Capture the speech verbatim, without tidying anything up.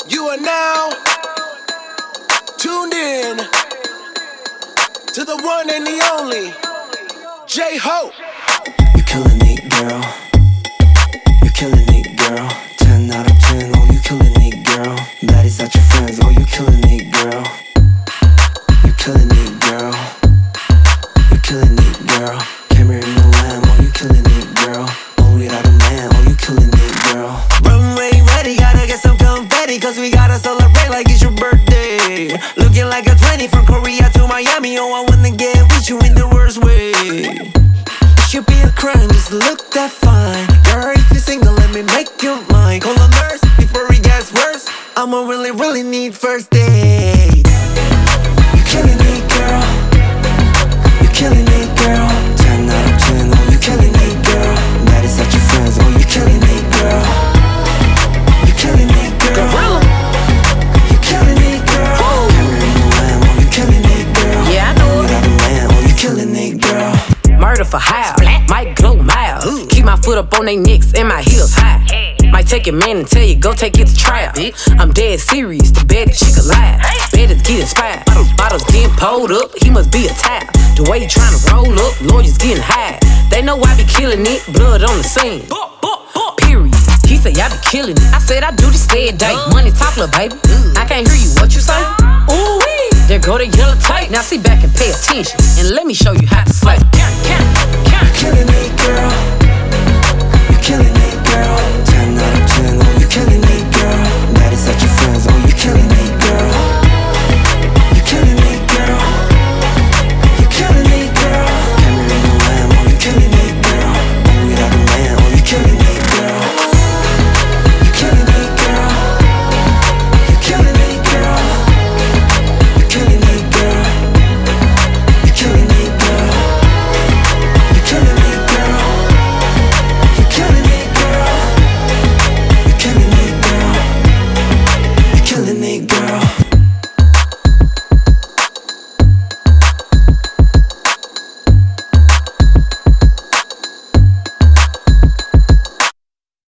You are now tuned in to the one and the only J-Hope. You killing it, girl. You killing it, girl. Ten out of ten, oh you killing it, girl. Baddies at your friends, oh you killing it, girl. You killing it, girl. You killing it, girl. Camera in the lamb, oh you killing it, girl. Oh without a man, oh you killing it, girl. Runway ready, gotta get some confetti, cause we gotta celebrate like it's your birthday. Looking like a twenty from Korea to Miami, oh I wanna get with you in the worst way. It should be a crime, just look that fine. Girl, if you're single, let me make you mine. Call a nurse before it gets worse. I'ma really, really need first date. You killing it, girl. You killing it, girl. Ten out of ten, oh you killing it, girl. Baddies at your friends, oh you killing it, girl. You killing it, girl. Gorilla. You killing it, girl. Camera in the lamb, oh you killing it, girl. Yeah, I know it. Without a man, oh you killing it, girl. Murder for hire, might glow miles. Keep my foot up on they necks and my heels high. Might take your man and tell you, go take it to trial. I'm dead serious, the bed that she could lie. Bed is getting inspired, bottles getting pulled up, he must be a type. The way he tryna roll up, lawyers getting high. They know I be killing it, blood on the scene. Period. He say I be killing it. I said I do this every day. Money talk, little baby. I can't hear you, what you say? Ooh wee. There go the yellow tape. Now sit back and pay attention, and let me show you how to slay. You killing it, girl. You killing it.